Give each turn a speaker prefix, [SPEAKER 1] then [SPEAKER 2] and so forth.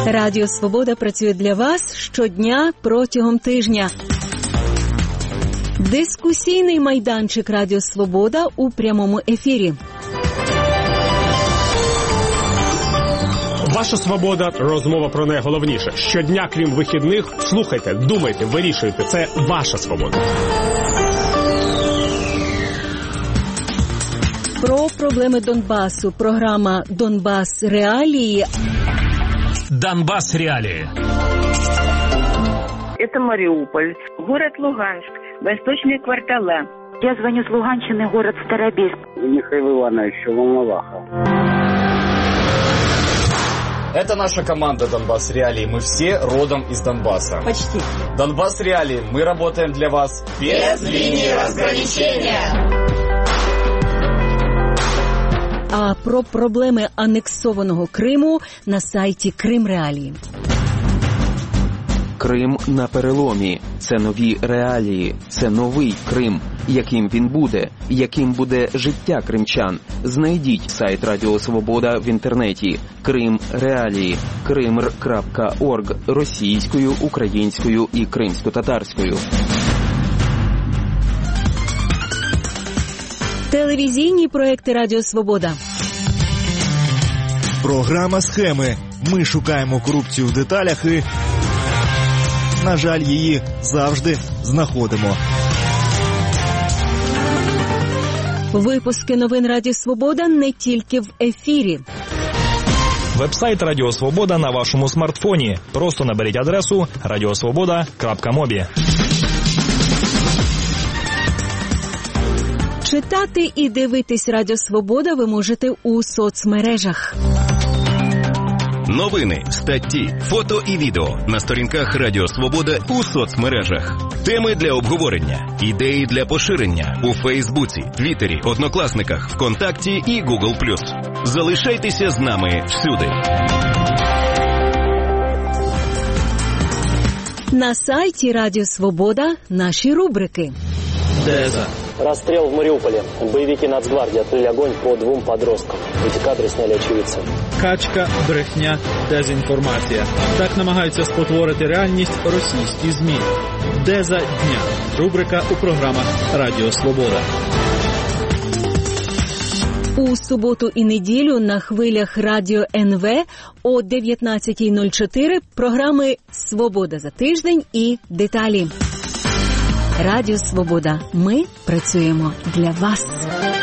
[SPEAKER 1] Радіо Свобода працює для вас щодня протягом тижня. Дискусійний майданчик Радіо Свобода у прямому ефірі.
[SPEAKER 2] Ваша свобода – розмова про найголовніше. Щодня, крім вихідних, слухайте, думайте, вирішуйте. Це ваша свобода.
[SPEAKER 1] Про проблеми Донбасу. Програма «Донбас. Реалії».
[SPEAKER 3] Донбас. Реалии.
[SPEAKER 4] Это Мариуполь, город Луганск, восточные квартала.
[SPEAKER 5] Я звоню с Луганщины, город Старобельск.
[SPEAKER 6] Михаил Иванович, Волноваха.
[SPEAKER 7] Это наша команда «Донбас Реалии». Мы все родом из Донбасса.
[SPEAKER 5] Почти.
[SPEAKER 7] «Донбас Реалии». Мы работаем для вас без линии разграничения.
[SPEAKER 1] А про проблеми анексованого Криму на сайті Крим Реалії.
[SPEAKER 8] Крим на переломі. Це нові реалії. Це новий Крим. Яким він буде? Яким буде життя кримчан? Знайдіть сайт Радіо Свобода в інтернеті. Крим Реалії. Krimr.org російською, українською і кримсько-татарською.
[SPEAKER 1] Телевізійні проекти Радіо Свобода.
[SPEAKER 9] Програма «Схеми». Ми шукаємо корупцію в деталях і, на жаль, її завжди знаходимо.
[SPEAKER 1] Випуски новин Радіо Свобода не тільки в ефірі.
[SPEAKER 3] Веб-сайт Радіо Свобода на вашому смартфоні. Просто наберіть адресу radiosvoboda.mobi.
[SPEAKER 1] Читати і дивитись Радіо Свобода ви можете у соцмережах.
[SPEAKER 10] Новини, статті, фото і відео на сторінках Радіо Свобода у соцмережах. Теми для обговорення, ідеї для поширення у Фейсбуці, Твіттері, Однокласниках, ВКонтакті і Google+. Залишайтеся з нами всюди.
[SPEAKER 1] На сайті Радіо Свобода наші рубрики.
[SPEAKER 11] Деза. Расстрел в Мариуполе. Боевики Нацгвардии открыли огонь по 2 подросткам. Эти кадры сняли очевидцы.
[SPEAKER 12] Качка, брехня, дезінформація. Так намагаються спотворити реальність російські ЗМІ. Деза дня. Рубрика у програмах Радіо Свобода.
[SPEAKER 1] У суботу і неділю на хвилях Радіо НВ о 19:04 програми «Свобода за тиждень» і «Деталі». Радіо Свобода. Ми працюємо для вас.